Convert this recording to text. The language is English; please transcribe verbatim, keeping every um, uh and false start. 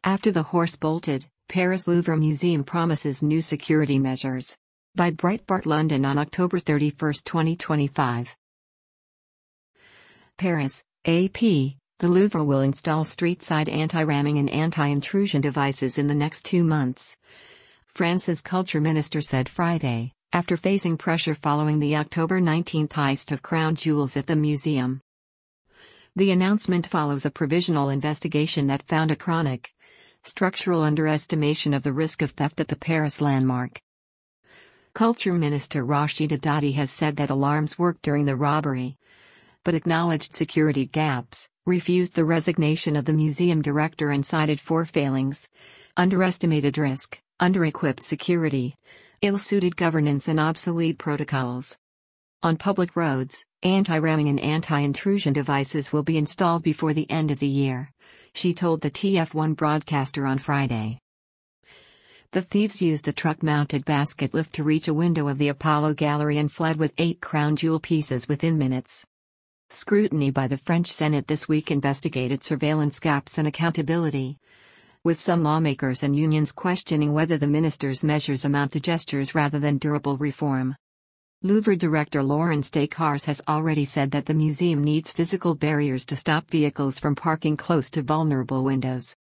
After the horse bolted, Paris Louvre Museum promises new security measures. By Breitbart London on October thirty-first, twenty twenty-five. Paris, A P. The Louvre will install street-side anti-ramming and anti-intrusion devices in the next two months. France's culture minister said Friday, after facing pressure following the October nineteenth heist of crown jewels at the museum. The announcement follows a provisional investigation that found a chronic, structural underestimation of the risk of theft at the Paris landmark. Culture Minister Rachida Dati has said that alarms worked during the robbery, but acknowledged security gaps, refused the resignation of the museum director and cited four failings: underestimated risk, under-equipped security, ill-suited governance and obsolete protocols. On public roads, anti-ramming and anti-intrusion devices will be installed before the end of the year, she told the T F one broadcaster on Friday. The thieves used a truck-mounted basket lift to reach a window of the Apollo Gallery and fled with eight crown jewel pieces within minutes. Scrutiny by the French Senate this week investigated surveillance gaps and accountability, with some lawmakers and unions questioning whether the minister's measures amount to gestures rather than durable reform. Louvre director Laurence Descartes has already said that the museum needs physical barriers to stop vehicles from parking close to vulnerable windows.